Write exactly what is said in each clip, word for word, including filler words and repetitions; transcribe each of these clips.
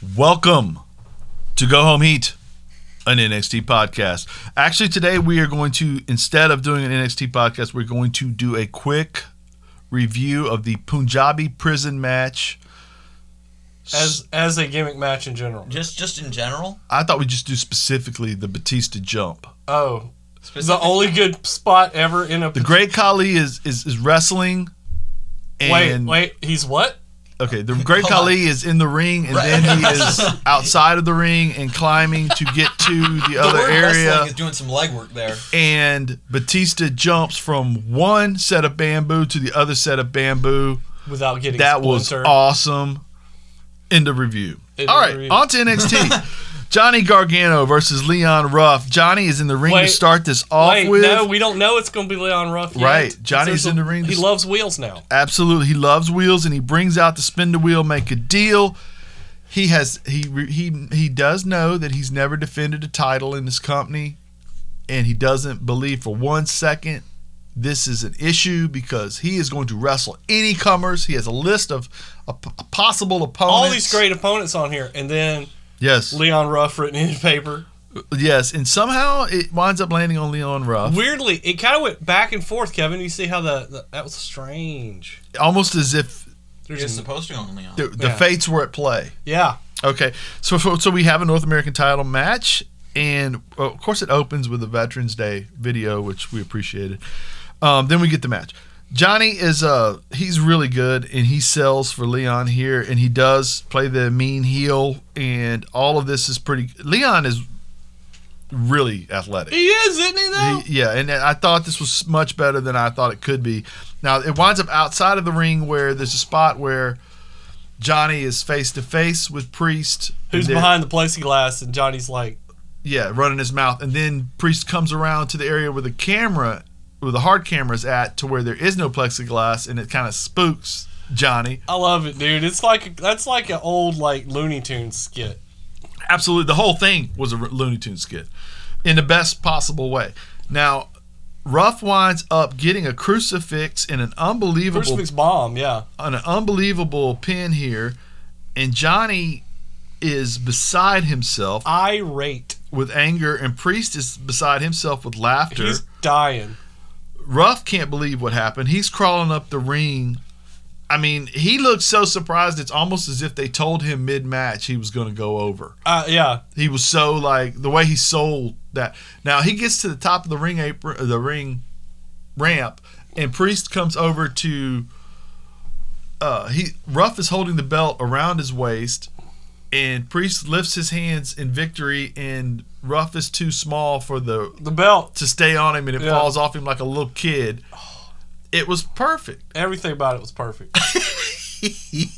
Welcome to Go Home Heat, an N X T podcast. Actually, today we are going to, instead of doing an N X T podcast, we're going to do a quick review of the Punjabi prison match. As as a gimmick match in general. Just just in general? I thought we'd just do specifically the Batista jump. Oh. The only good spot ever in a... The Great Khali is, is, is wrestling. And wait, wait, he's what? Okay, the Great Khali is in the ring, and Right. then he is outside of the ring and climbing to get to the, The other word area. wrestling is doing some legwork there. And Batista jumps from one set of bamboo to the other set of bamboo. Without getting That was splintered. awesome. End of review. End All of right, review. on to N X T. Johnny Gargano versus Leon Ruff. Johnny is in the ring Wait, to start this off Wait, with. no, we don't know it's going to be Leon Ruff yet. Right, Johnny's There's in a- the ring. He loves wheels now. Absolutely, he loves wheels, and he brings out the spin the wheel, make a deal. He has he he he does know that he's never defended a title in this company, and he doesn't believe for one second this is an issue because he is going to wrestle any comers. He has a list of uh, p- possible opponents. All these great opponents on here, and then yes, Leon Ruff written in paper. yes, and somehow it winds up landing on Leon Ruff, Weirdly, it kind of went back and forth, Kevin. You see how the, the that was strange. almost as if There's It's a- supposed to go on Leon. the, the Yeah. fates were at play. yeah. Okay, so so so we have a North American title match, and of course it opens with a Veterans Day video, which we appreciated. Um, then we get the match. Johnny is uh he's really good, and he sells for Leon here, and he does play the mean heel, and all of this is pretty. Leon is really athletic. He is, isn't he, though? He- yeah, and I thought this was much better than I thought it could be. Now, it winds up outside of the ring where there's a spot where Johnny is face to face with Priest. Who's and then- behind the plexiglass, and Johnny's like, Yeah, running his mouth. And then Priest comes around to the area where the camera, where the hard camera's at, to where there is no plexiglass, and it kind of spooks Johnny. I love it, dude. It's like that's like an old like Looney Tunes skit. Absolutely. The whole thing was a Looney Tunes skit in the best possible way. Now, Ruff winds up getting a crucifix and an unbelievable Crucifix bomb, yeah. an unbelievable pin here, and Johnny is beside himself Irate. with anger, and Priest is beside himself with laughter. He's dying. Ruff can't believe what happened. He's crawling up the ring. I mean, he looks so surprised. It's almost as if they told him mid-match he was going to go over. Uh, yeah. He was so like the way he sold that. Now he gets to the top of the ring apron, the ring ramp, and Priest comes over to. Uh, he Ruff is holding the belt around his waist, and Priest lifts his hands in victory, and Ruff is too small for the The belt. to stay on him, and it Yeah. falls off him like a little kid. It was perfect. Everything about it was perfect. And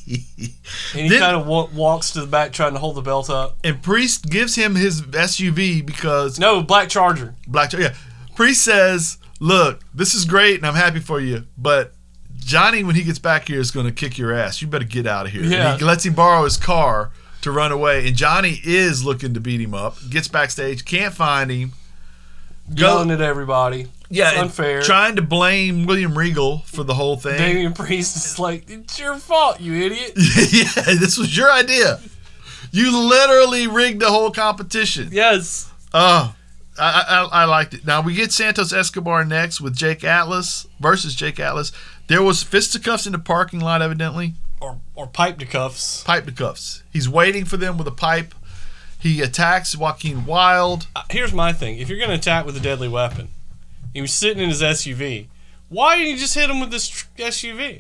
he Then- kind of wa- walks to the back trying to hold the belt up. And Priest gives him his S U V because No, Black Charger. Black yeah. Priest says, "Look, this is great, and I'm happy for you, but Johnny, when he gets back here, is going to kick your ass. You better get out of here." Yeah. And he lets him borrow his car to run away, and Johnny is looking to beat him up. Gets backstage, can't find him. Yelling at everybody. Yeah, It's and unfair. Trying to blame William Regal for the whole thing. Damian Priest is like, it's your fault, you idiot. Yeah, this was your idea. You literally rigged the whole competition. Yes. Oh, I, I I liked it. Now we get Santos Escobar next with Jake Atlas versus Jake Atlas. There was fisticuffs in the parking lot, evidently. Or or pipe to cuffs. Pipe to cuffs. He's waiting for them with a pipe. He attacks Joaquin Wilde. Uh, Here's my thing. If you're going to attack with a deadly weapon, he was sitting in his S U V, why didn't you just hit him with this tr- S U V?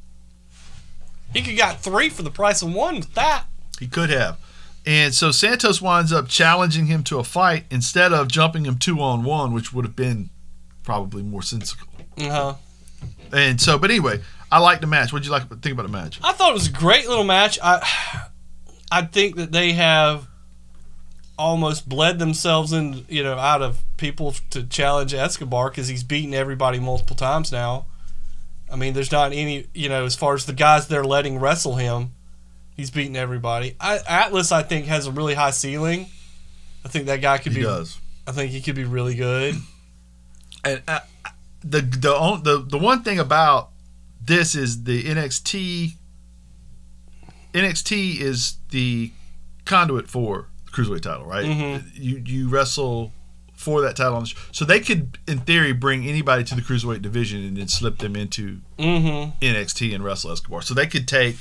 He could got three for the price of one with that. He could have. And so Santos winds up challenging him to a fight instead of jumping him two on one, which would have been probably more sensible. Uh-huh. And so, but anyway, I like the match. What did you like think about the match? I thought it was a great little match. I I think that they have almost bled themselves in, you know, out of people to challenge Escobar because he's beaten everybody multiple times now. I mean, there's not any, you know, as far as the guys they're letting wrestle him, he's beaten everybody. I, Atlas, I think, has a really high ceiling. I think that guy could He be. does. I think he could be really good. And uh, the the on- the the one thing about this is the N X T. N X T is the conduit for the cruiserweight title, right? Mhm. You you wrestle for that title on the sh- so they could, in theory, bring anybody to the cruiserweight division and then slip them into Mm-hmm. N X T and wrestle Escobar. So they could take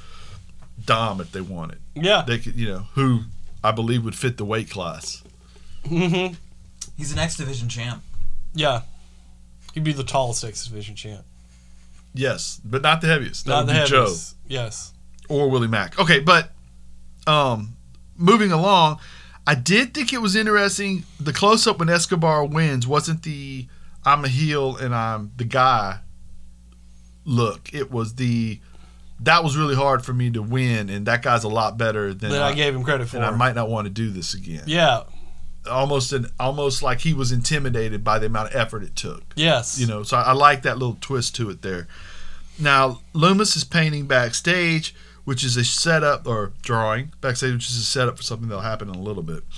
Dom if they wanted. Yeah. They could, you know, who I believe would fit the weight class. Mm-hmm. He's an X Division champ. Yeah. He'd be the tallest X Division champ. Yes, but not the heaviest. That Not would the be Joe heaviest. Yes. or Willie Mack. Okay, but um, moving along, I did think it was interesting. The close up when Escobar wins wasn't the I'm a heel and I'm the guy look. It was the that was really hard for me to win, and that guy's a lot better than That I gave him credit for. and I might not want to do this again. Yeah. Almost an almost like he was intimidated by the amount of effort it took. Yes. You know, so I, I like that little twist to it there. Now, Loomis is painting backstage, which is a setup, or drawing backstage, which is a setup for something that'll happen in a little bit.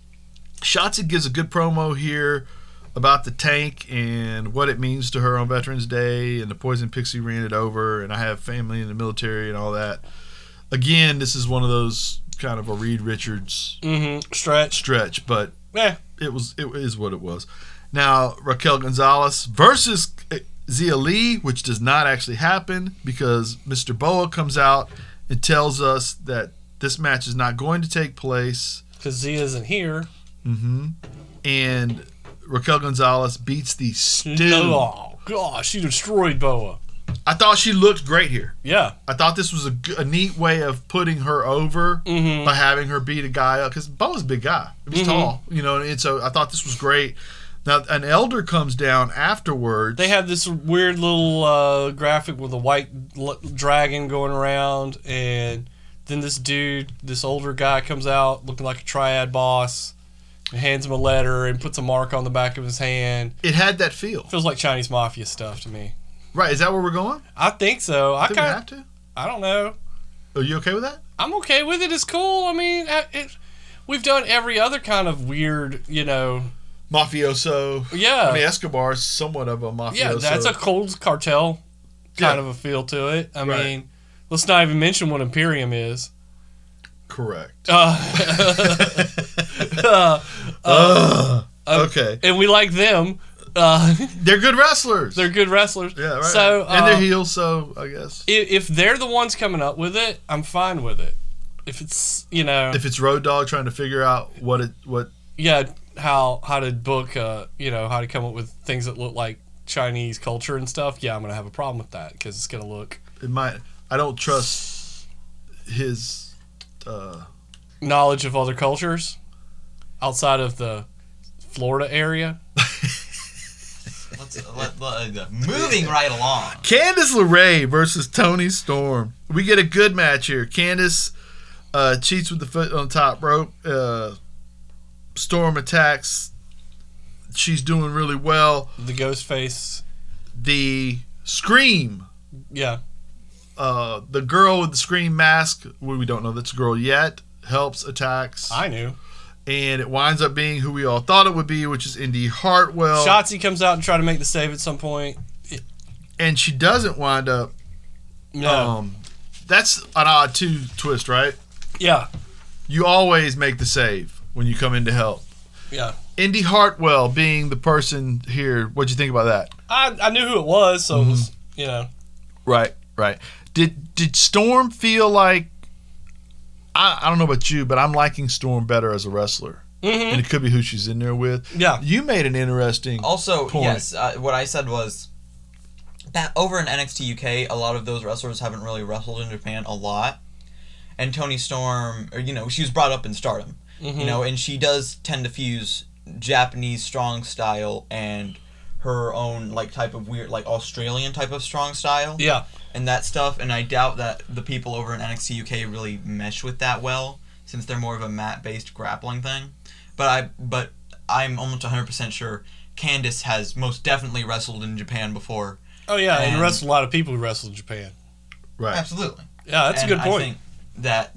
Shotzi gives a good promo here about the tank and what it means to her on Veterans Day, and the Poison Pixie ran it over, and I have family in the military and all that. Again, this is one of those kind of a Reed Richards Mm-hmm. Stretch. stretch, but Yeah. it was it is what it was. Now Raquel Gonzalez versus Zia Lee, which does not actually happen because Mister Boa comes out and tells us that this match is not going to take place. Because Zia isn't here. Mm-hmm. And Raquel Gonzalez beats the stew. Oh, gosh. She destroyed Boa. I thought she looked great here. Yeah. I thought this was a, g- a neat way of putting her over Mhm. by having her beat a guy up, because Boa's a big guy. He's Mhm. tall, you know, and so I thought this was great. Now, an elder comes down afterwards. They have this weird little uh, graphic with a white l- dragon going around, and then this dude, this older guy, comes out looking like a triad boss, and hands him a letter and puts a mark on the back of his hand. It had that feel. Feels like Chinese mafia stuff to me. Right, is that where we're going? I think so. I Do we kind have of, to? I don't know. Are you okay with that? I'm okay with it. It's cool. I mean, I- it, we've done every other kind of weird, you know. Mafioso. Yeah. I mean, Escobar is somewhat of a mafioso. Yeah, that's a cold cartel kind Yeah. of a feel to it. I Right. mean, let's not even mention what Imperium is. Correct. Uh, uh, Ugh. uh, okay. and we like them. Uh, They're good wrestlers. they're good wrestlers. yeah, right. So, and they're uh, heels, so I guess. if, if they're the ones coming up with it, I'm fine with it. If it's, you know, If it's Road Dogg trying to figure out what it what yeah, how how to book, uh, you know, how to come up with things that look like Chinese culture and stuff, yeah, I'm gonna have a problem with that because it's gonna look it might. I don't trust his. Uh, knowledge of other cultures outside of the Florida area. Let's, let, let, uh, moving right along. Candice LeRae versus Toni Storm. We get a good match here. Candice uh, cheats with the foot on the top rope. Uh, Storm attacks. She's doing really well. The ghost face. The scream. Yeah. Uh, the girl with the scream mask, well, we don't know that's a girl yet, helps, attacks. I knew. And it winds up being who we all thought it would be, which is Indy Hartwell. Shotzi comes out and try to make the save at some point. And she doesn't wind up. No. Um, that's an odd two twist, right? yeah. You always make the save when you come in to help. Yeah. Indy Hartwell being the person here. What'd you think about that? I, I knew who it was, so Mm-hmm. it was, you know. Right, right. Did did Storm feel like? I, I don't know about you, but I'm liking Storm better as a wrestler, Mm-hmm. and it could be who she's in there with. Yeah. You made an interesting. Also, point. yes, uh, what I said was that over in N X T U K, a lot of those wrestlers haven't really wrestled in Japan a lot. And Toni Storm, or, you know, she was brought up in Stardom, Mhm. you know, and she does tend to fuse Japanese strong style and her own, like, type of weird, like, Australian type of strong style. Yeah. And that stuff, and I doubt that the people over in N X T U K really mesh with that well, since they're more of a mat-based grappling thing. But I, but I'm almost one hundred percent sure Candice has most definitely wrestled in Japan before. Oh, yeah. And, And- wrestled a lot of people who wrestled in Japan. Right. Absolutely. Yeah, that's And a good I point. think that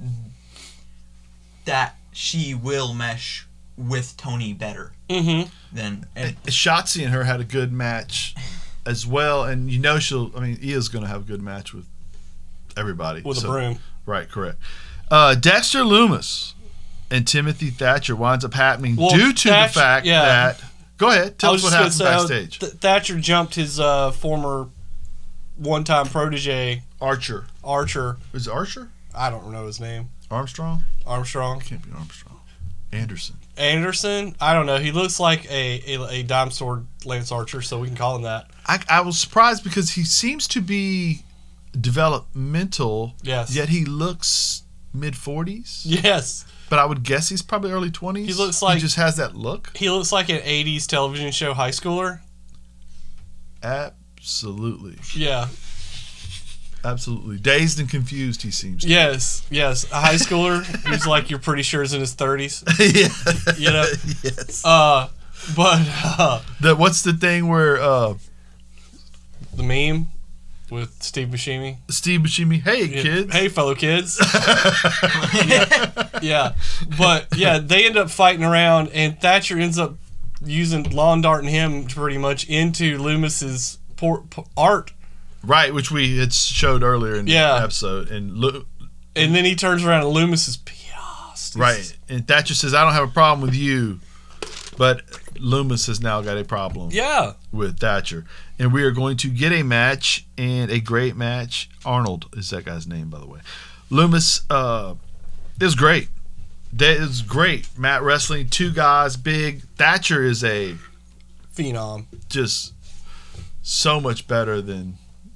that she will mesh with Tony better Mm-hmm. than. And, Shotzi and her had a good match as well, and you know she'll. I mean, Ia's going to have a good match with everybody With so- a broom. Right, correct. Uh, Dexter Loomis and Timothy Thatcher winds up happening Well, due to Thatcher- the fact yeah. that. Go ahead. Tell I us was what just happened gonna say, uh, backstage. Th- Thatcher jumped his uh, former one-time protege Archer. Archer. Is it Archer? I don't know his name. Armstrong? Armstrong. Can't be Armstrong. Anderson. Anderson. I don't know. He looks like a, a, a dime sword Lance Archer, so we can call him that. I, I was surprised because he seems to be developmental, Yes. yet he looks mid forties. Yes. But I would guess he's probably early twenties. He looks like- he just has that look. He looks like an eighties television show high schooler. Absolutely, Yeah. absolutely dazed and confused. He seems. Yes. Yes. A high schooler who's like you're pretty sure is in his thirties. yeah. You know? Yes. Uh, but uh, The what's the thing where uh, the meme with Steve Buscemi. Steve Buscemi? Hey Yeah, kids. Hey, fellow kids. yeah. yeah. But, yeah, they end up fighting around, and Thatcher ends up using lawn darting him pretty much into Loomis's por- p- art. Right, which we had showed earlier in Yeah. the episode, and Lo- And then he turns around, and Loomis is pissed. right, and Thatcher says, "I don't have a problem with you," but Loomis has now got a problem. Yeah. With Thatcher, and we are going to get a match, and a great match. Arnold is that guy's name, by the way. Loomis uh, is great. That is great. Matt wrestling, two guys, big. Thatcher is a Phenom. just so much better than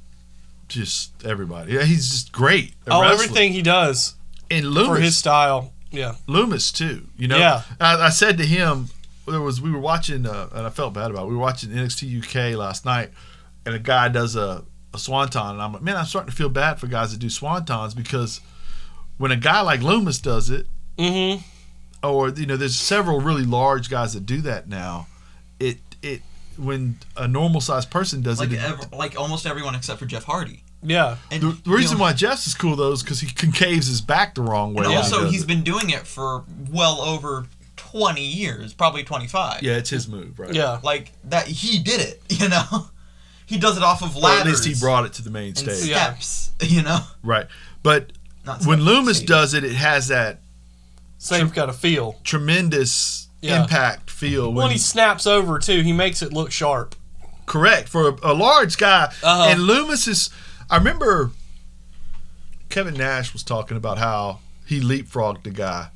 just everybody. Yeah, he's just great. at Oh, wrestling. everything he does and Loomis, for his style. Yeah. Loomis too. You know, Yeah. I, I said to him, there was we were watching, uh, and I felt bad about it. We were watching N X T U K last night, and a guy does a, a swanton, and I'm like, man, I'm starting to feel bad for guys that do swantons because when a guy like Loomis does it, Mm-hmm. or you know, there's several really large guys that do that now. It it when a normal sized person does Like it, it ev- like almost everyone except for Jeff Hardy. Yeah. And, the, the reason you know, why Jeff's is cool though is because he concaves his back the wrong way. and when he also does he's it. been doing it for well over twenty years, probably twenty-five. yeah, it's his move, right? Yeah. Like that, he did it. You know, he does it off of Or ladders. at least he brought it to the main and stage, Yeah. steps. You know, right? But Not when steps, Loomis stages. does it, it has that Same got a feel. tremendous Yeah. impact feel. When When he snaps over, too, he makes it look sharp. correct for a, a large guy, Uh-huh. and Loomis is. I remember Kevin Nash was talking about how he leapfrogged the guy,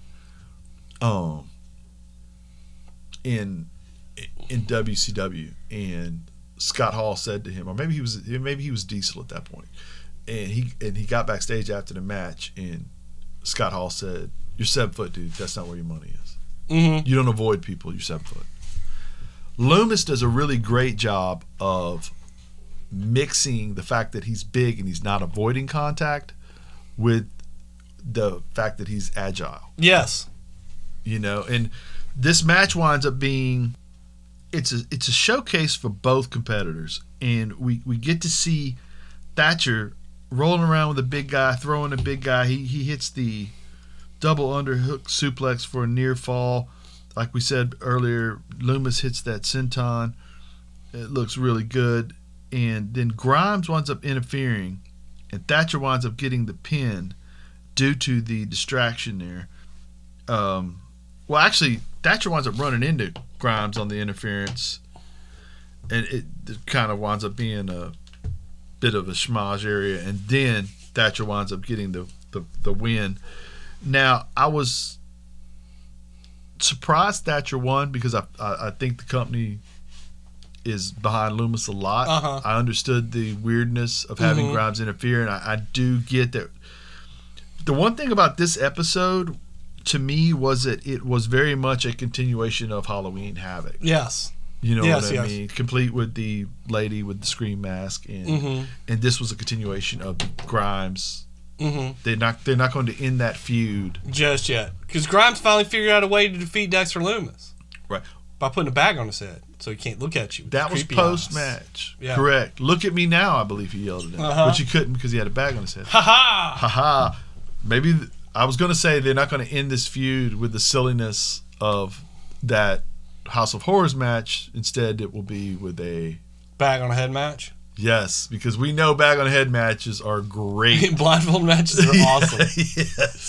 um, in in W C W, and Scott Hall said to him, or maybe he was maybe he was Diesel at that point, and he and he got backstage after the match, and Scott Hall said, "You're seven foot, dude. That's not where your money is. Mm-hmm. You don't avoid people. You're seven foot." Loomis does a really great job of mixing the fact that he's big and he's not avoiding contact with the fact that he's agile. Yes. You know, and this match winds up being it's a it's a showcase for both competitors, and we we get to see Thatcher rolling around with a big guy, throwing a big guy. He he hits the double underhook suplex for a near fall. Like we said earlier, Loomis hits that senton. It looks really good. And then Grimes winds up interfering, and Thatcher winds up getting the pin due to the distraction there. Um, well, actually, Thatcher winds up running into Grimes on the interference, and it, it kind of winds up being a bit of a schmozz area. And then Thatcher winds up getting the, the, the win. Now, I was surprised Thatcher won because I, I, I think the company is behind Loomis a lot. Uh-huh. I understood the weirdness of having Mhm. Grimes interfere, and I, I do get that. The one thing about this episode, to me, was that it was very much a continuation of Halloween Havoc. Yes. You know Yes, what I yes. mean? Complete with the lady with the scream mask, and Mm-hmm. and this was a continuation of Grimes. Mm-hmm. They're not they're not going to end that feud. Just yet. Because Grimes finally figured out a way to defeat Dexter Loomis. Right. By putting a bag on his head so he can't look at you. with That his was creepy eyes. post match. Yeah. Correct. Look at me now, I believe he yelled at him. Uh-huh. But you couldn't because he had a bag on his head. Ha ha! Haha. Maybe th- I was going to say they're not going to end this feud with the silliness of that House of Horrors match. Instead, it will be with a Bag on a head match. yes, because we know bag on head matches are great. Blindfold matches are awesome. Yes.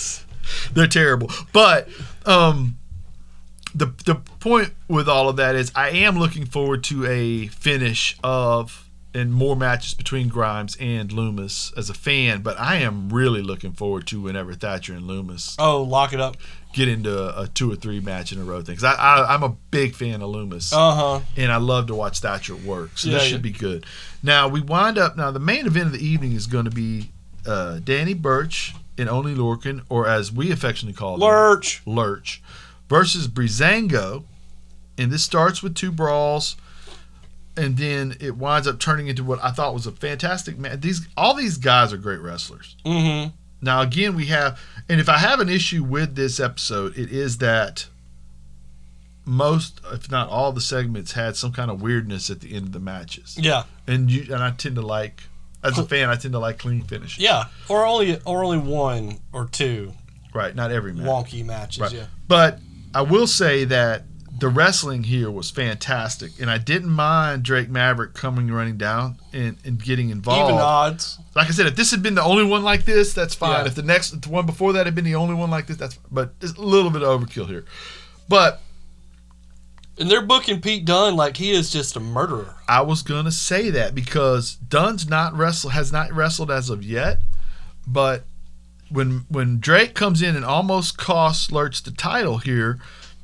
They're terrible. But um, the the point with all of that is I am looking forward to a finish of and more matches between Grimes and Loomis as a fan. But I am really looking forward to whenever Thatcher and Loomis Oh, lock it up. get into a, a two or three match in a row thing. Because I, I, I'm a big fan of Loomis. Uh huh. And I love to watch Thatcher work. So Yeah, this yeah. should be good. Now, we wind up. Now, the main event of the evening is going to be uh, Danny Burch and Only Lorcan, or as we affectionately call them, Lurch. Lurch, versus Breezango. And this starts with two brawls. And then it winds up turning into what I thought was a fantastic match. These, all these guys are great wrestlers. Mm hmm. Now, again, we have, and if I have an issue with this episode, it is that most, if not all, the segments had some kind of weirdness at the end of the matches. Yeah. And you and I tend to like, as a fan, I tend to like clean finishes. Yeah. Or only or only one or two Right, not every match. wonky matches. Right. Yeah. But I will say that the wrestling here was fantastic, and I didn't mind Drake Maverick coming running down and, and getting involved. Even odds. Like I said, if this had been the only one like this, that's fine. Yeah. If the next the one before that had been the only one like this, that's fine. But it's a little bit of overkill here. But And they're booking Pete Dunne like he is just a murderer. I was gonna say that because Dunn's not wrestle has not wrestled as of yet. But when when Drake comes in and almost costs Lurch the title here,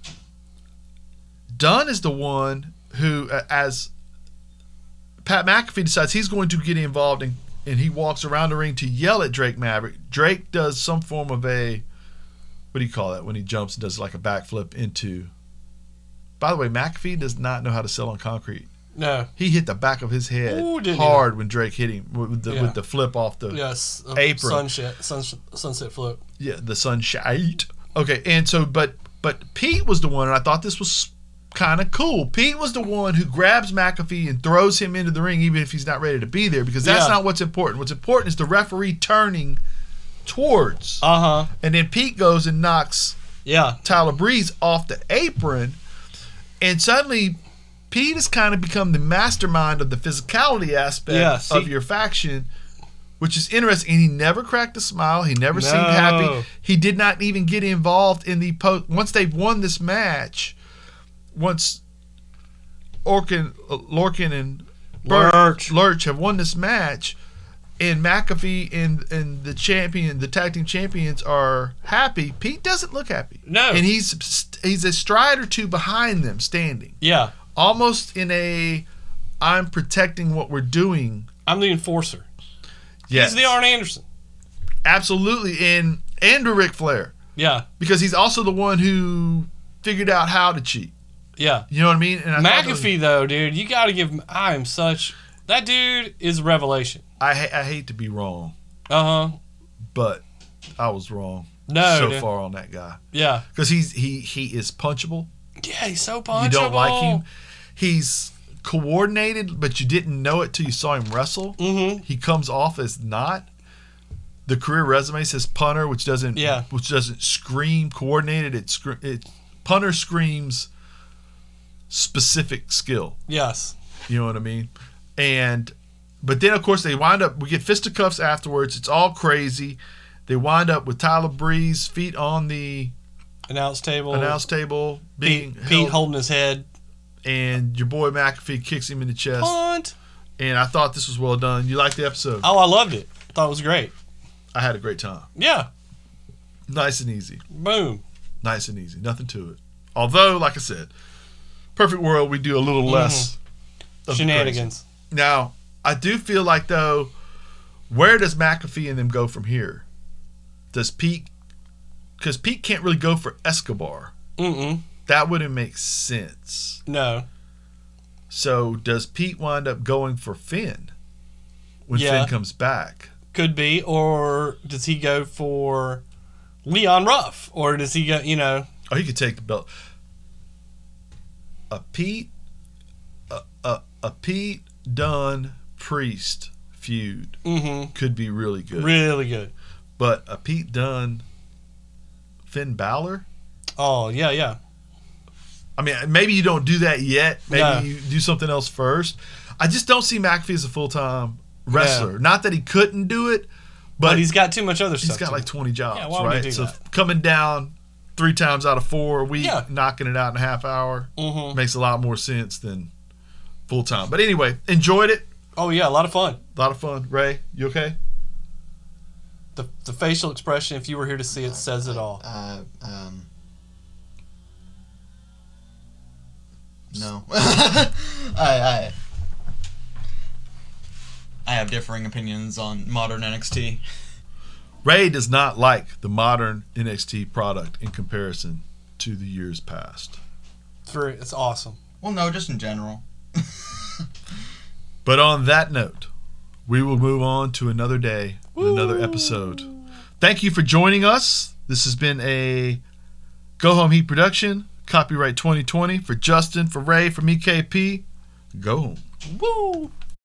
Dunn is the one who, uh, as Pat McAfee decides he's going to get involved in, and he walks around the ring to yell at Drake Maverick. Drake does some form of a, what do you call that, when he jumps and does like a backflip into. By the way, McAfee does not know how to sell on concrete. No. He hit the back of his head Ooh, didn't hard when Drake hit him with the, Yeah. with the flip off the Yes. a Apron. Sunset, sunset, sunset flip. yeah the sunshine. Okay, and so but but Pete was the one, and I thought this was kind of cool. Pete was the one who grabs McAfee and throws him into the ring, even if he's not ready to be there, because that's Yeah. not what's important. What's important is the referee turning towards, Uh huh. and then Pete goes and knocks Yeah. Tyler Breeze off the apron, and suddenly Pete has kind of become the mastermind of the physicality aspect Yeah, see- of your faction, which is interesting. And he never cracked a smile. He never seemed No. happy. He did not even get involved in the post. Once they've won this match, once Orkin, uh, Lorcan and Bur- Lurch. Lurch have won this match, and McAfee and and the champion, the tag team champions, are happy, Pete doesn't look happy. No. And he's he's a stride or two behind them, standing, Yeah. almost in a I'm protecting what we're doing. I'm the enforcer. Yes, He's the Arn Anderson. absolutely, and and to Ric Flair, Yeah. because he's also the one who figured out how to cheat. Yeah. You know what I mean? And I thought that was- McAfee, though, dude, you got to give him. I am such. That dude is a revelation. I ha- I hate to be wrong, Uh huh. but I was wrong No. so dude. far on that guy, Yeah. because he's he he is punchable. Yeah, he's so punchable. You don't like him. He's coordinated, but you didn't know it till you saw him wrestle. Mm-hmm. He comes off as not. The career resume says punter, which doesn't Yeah. which doesn't scream coordinated. It, scre- it punter screams specific skill. Yes. You know what I mean? And but then of course they wind up. We get fisticuffs afterwards. It's all crazy. They wind up with Tyler Breeze feet on the Announce table. announce table, being Pete, Pete held, holding his head. and your boy McAfee kicks him in the chest. Punt. And I thought this was well done. You liked the episode? Oh, I loved it. Thought it was great. I had a great time. Yeah. Nice and easy. Boom. Nice and easy. Nothing to it. Although, like I said, perfect world, we do a little less of the crazy. Shenanigans. Now, I do feel like, though, where does McAfee and them go from here? Does Pete... Because Pete can't really go for Escobar. Mm-mm. That wouldn't make sense. No. So, does Pete wind up going for Finn when Yeah. Finn comes back? Could be. Or does he go for Leon Ruff? Or does he go, you know... Oh, he could take the belt. A Pete, a, a, a Pete Dunne Priest feud Mm-hmm. could be really good. Really good. But a Pete Dunne Finn Balor? Oh, yeah, yeah. I mean, maybe you don't do that yet. Maybe No. you do something else first. I just don't see McAfee as a full time wrestler. Not that he couldn't do it, But, But he's got too much other he's stuff. got to like do. twenty jobs, Yeah, why would he right? do So that? coming down three times out of four a week, Yeah. knocking it out in a half hour, Mhm. makes a lot more sense than full time. But anyway, enjoyed it. Oh yeah, a lot of fun. A lot of fun. Ray, you okay? The the facial expression, if you were here to see it, says it all. Uh, um, no. I, I I have differing opinions on modern N X T. Ray does not like the modern N X T product in comparison to the years past. It's very, it's awesome. Well, no, just in general. But on that note, we will move on to another day, and another episode. Thank you for joining us. This has been a Go Home Heat production, copyright twenty twenty. For Justin, for Ray, from E K P, go home. Woo!